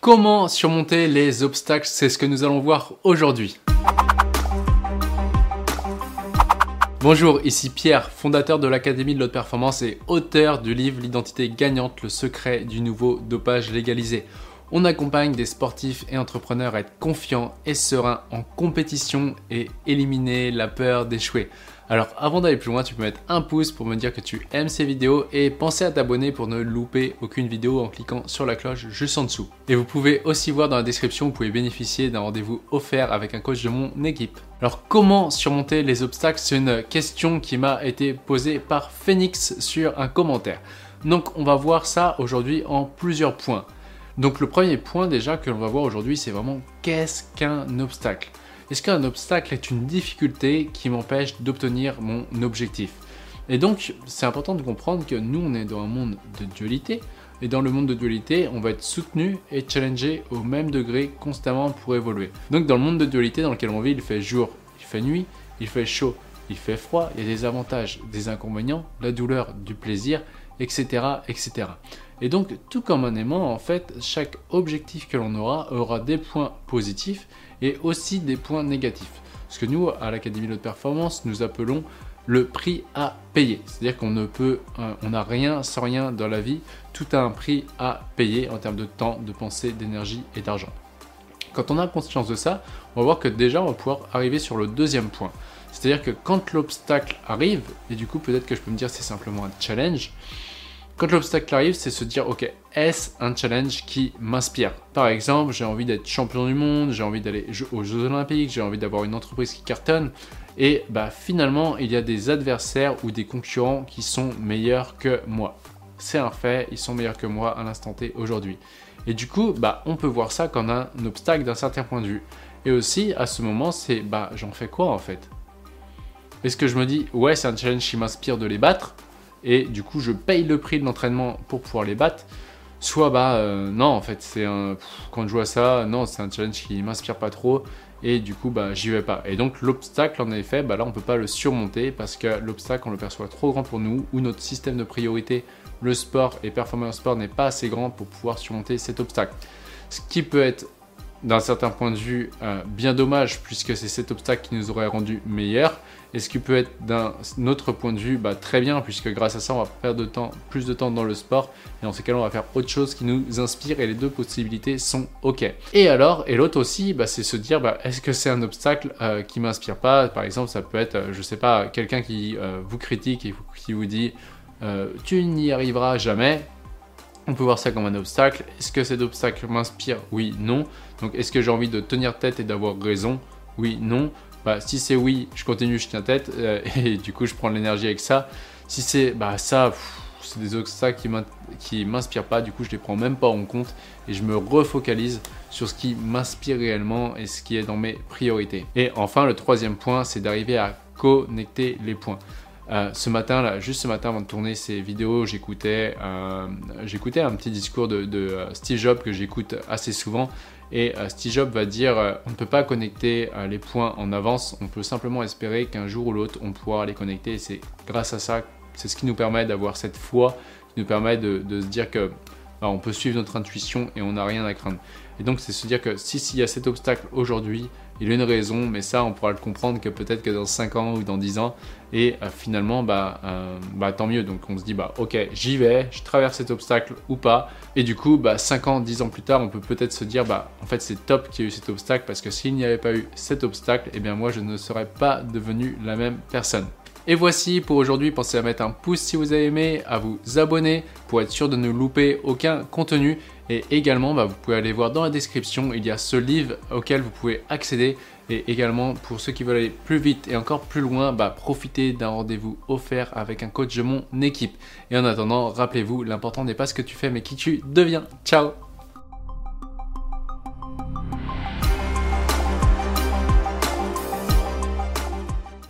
Comment surmonter les obstacles? C'est ce que nous allons voir aujourd'hui. Bonjour, ici Pierre, fondateur de l'Académie de l'Haute Performance et auteur du livre L'identité gagnante, le secret du nouveau dopage légalisé. On accompagne des sportifs et entrepreneurs à être confiants et sereins en compétition et éliminer la peur d'échouer. Alors avant d'aller plus loin, tu peux mettre un pouce pour me dire que tu aimes ces vidéos et penser à t'abonner pour ne louper aucune vidéo en cliquant sur la cloche juste en dessous. Et vous pouvez aussi voir dans la description, vous pouvez bénéficier d'un rendez-vous offert avec un coach de mon équipe. Alors comment surmonter les obstacles? C'est une question qui m'a été posée par Phoenix sur un commentaire. Donc on va voir ça aujourd'hui en plusieurs points. Donc le premier point déjà que l'on va voir aujourd'hui, c'est vraiment qu'est-ce qu'un obstacle? Est-ce qu'un obstacle est une difficulté qui m'empêche d'obtenir mon objectif? Et donc, c'est important de comprendre que nous, on est dans un monde de dualité. Et dans le monde de dualité, on va être soutenu et challengé au même degré constamment pour évoluer. Donc, dans le monde de dualité dans lequel on vit, il fait jour, il fait nuit, il fait chaud, il fait froid. Il y a des avantages, des inconvénients, la douleur, du plaisir, etc., etc. Et donc, tout comme un aimant, en fait, chaque objectif que l'on aura des points positifs et aussi des points négatifs. Ce que nous, à l'Académie de l'Haute Performance, nous appelons le prix à payer. C'est-à-dire qu'on n'a rien sans rien dans la vie. Tout a un prix à payer en termes de temps, de pensée, d'énergie et d'argent. Quand on a conscience de ça, on va voir que déjà, on va pouvoir arriver sur le deuxième point. C'est-à-dire que quand l'obstacle arrive, et du coup, peut-être que je peux me dire c'est simplement un challenge. Quand l'obstacle arrive, c'est se dire, ok, est-ce un challenge qui m'inspire? Par exemple, j'ai envie d'être champion du monde, j'ai envie d'aller aux Jeux Olympiques, j'ai envie d'avoir une entreprise qui cartonne. Et finalement, il y a des adversaires ou des concurrents qui sont meilleurs que moi. C'est un fait, ils sont meilleurs que moi à l'instant T aujourd'hui. Et du coup, on peut voir ça comme un obstacle d'un certain point de vue. Et aussi, à ce moment, c'est, j'en fais quoi en fait? Est-ce que je me dis, ouais, c'est un challenge qui m'inspire de les battre? Et du coup je paye le prix de l'entraînement pour pouvoir les battre, soit non en fait quand je vois ça, non c'est un challenge qui m'inspire pas trop et du coup j'y vais pas. Et donc l'obstacle en effet, là on peut pas le surmonter parce que l'obstacle on le perçoit trop grand pour nous ou notre système de priorité, le sport et performer en sport n'est pas assez grand pour pouvoir surmonter cet obstacle. Ce qui peut être d'un certain point de vue bien dommage puisque c'est cet obstacle qui nous aurait rendu meilleurs, et ce qui peut être d'un autre point de vue très bien puisque grâce à ça on va perdre plus de temps dans le sport et dans ces cas-là on va faire autre chose qui nous inspire et les deux possibilités sont ok. Et l'autre aussi c'est se dire est-ce que c'est un obstacle qui m'inspire pas? Par exemple ça peut être je sais pas, quelqu'un qui vous critique et qui vous dit tu n'y arriveras jamais. On peut voir ça comme un obstacle. Est-ce que cet obstacle m'inspire? Oui, non. Donc, est-ce que j'ai envie de tenir tête et d'avoir raison? Oui, non. Si c'est oui, je continue, je tiens tête et du coup, je prends de l'énergie avec ça. Si c'est c'est des obstacles qui m'inspirent pas, du coup, je les prends même pas en compte et je me refocalise sur ce qui m'inspire réellement et ce qui est dans mes priorités. Et enfin, le troisième point, c'est d'arriver à connecter les points. Juste ce matin avant de tourner ces vidéos, j'écoutais un petit discours de Steve Jobs que j'écoute assez souvent et Steve Jobs va dire on ne peut pas connecter les points en avance, on peut simplement espérer qu'un jour ou l'autre on pourra les connecter et c'est grâce à ça, c'est ce qui nous permet d'avoir cette foi, qui nous permet de se dire que on peut suivre notre intuition et on n'a rien à craindre. Et donc c'est se dire que s'il y a cet obstacle aujourd'hui, il y a une raison, mais ça on pourra le comprendre que peut-être que dans 5 ans ou dans 10 ans. Et finalement, tant mieux. Donc on se dit, ok, j'y vais, je traverse cet obstacle ou pas. Et du coup, 5 ans, 10 ans plus tard, on peut peut-être se dire, en fait c'est top qu'il y ait eu cet obstacle parce que s'il n'y avait pas eu cet obstacle, eh bien moi je ne serais pas devenu la même personne. Et voici pour aujourd'hui, pensez à mettre un pouce si vous avez aimé, à vous abonner pour être sûr de ne louper aucun contenu. Et également, vous pouvez aller voir dans la description, il y a ce livre auquel vous pouvez accéder. Et également, pour ceux qui veulent aller plus vite et encore plus loin, profitez d'un rendez-vous offert avec un coach de mon équipe. Et en attendant, rappelez-vous, l'important n'est pas ce que tu fais, mais qui tu deviens. Ciao!